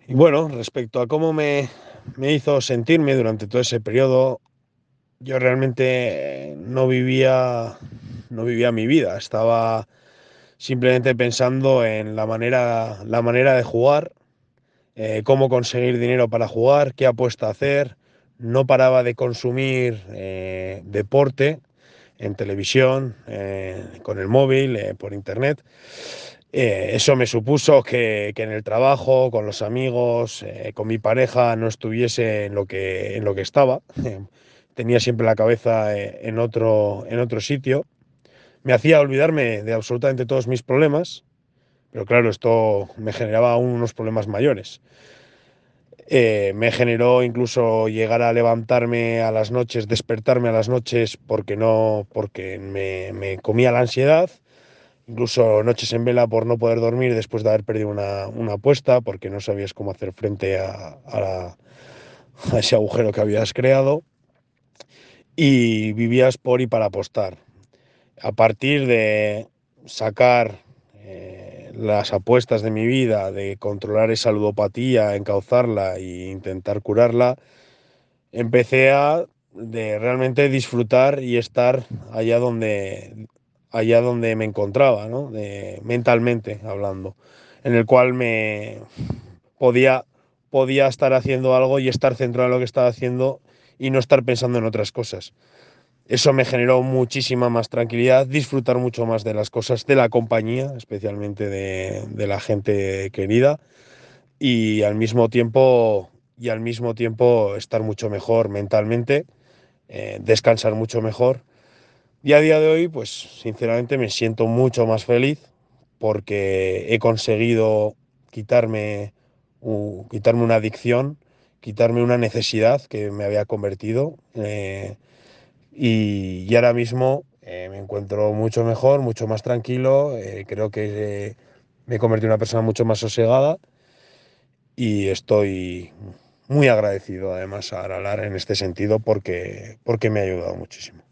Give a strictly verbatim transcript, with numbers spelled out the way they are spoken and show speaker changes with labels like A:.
A: Y bueno, respecto a cómo me, me hizo sentirme durante todo ese periodo, yo realmente no vivía, no vivía mi vida. Estaba simplemente pensando en la manera, la manera de jugar, eh, cómo conseguir dinero para jugar, qué apuesta hacer. No paraba de consumir eh, deporte en televisión, eh, con el móvil, eh, por internet. Eh, eso me supuso que, que en el trabajo, con los amigos, eh, con mi pareja, no estuviese en lo que, en lo que estaba. Tenía siempre la cabeza eh, en otro, en otro sitio. Me hacía olvidarme de absolutamente todos mis problemas, pero claro, esto me generaba aún unos problemas mayores. Eh, me generó incluso llegar a levantarme a las noches, despertarme a las noches porque no, porque me, me comía la ansiedad, incluso noches en vela por no poder dormir después de haber perdido una, una apuesta, porque no sabías cómo hacer frente a, a, la- a ese agujero que habías creado, y vivías por y para apostar. A partir de sacar eh, las apuestas de mi vida, de controlar esa ludopatía, encauzarla e intentar curarla, empecé a de realmente disfrutar y estar allá donde, allá donde me encontraba, ¿no? De, mentalmente hablando, en el cual me podía, podía estar haciendo algo y estar centrado en lo que estaba haciendo y no estar pensando en otras cosas. Eso me generó muchísima más tranquilidad, disfrutar mucho más de las cosas, de la compañía, especialmente de, de la gente querida, y al mismo tiempo, y al mismo tiempo estar mucho mejor mentalmente, eh, descansar mucho mejor. Y a día de hoy, pues sinceramente me siento mucho más feliz porque he conseguido quitarme, u- quitarme una adicción, quitarme una necesidad que me había convertido. eh, y, y ahora mismo eh, me encuentro mucho mejor, mucho más tranquilo. Eh, creo que eh, me he convertido en una persona mucho más sosegada y estoy muy agradecido además a Aralar en este sentido porque, porque me ha ayudado muchísimo.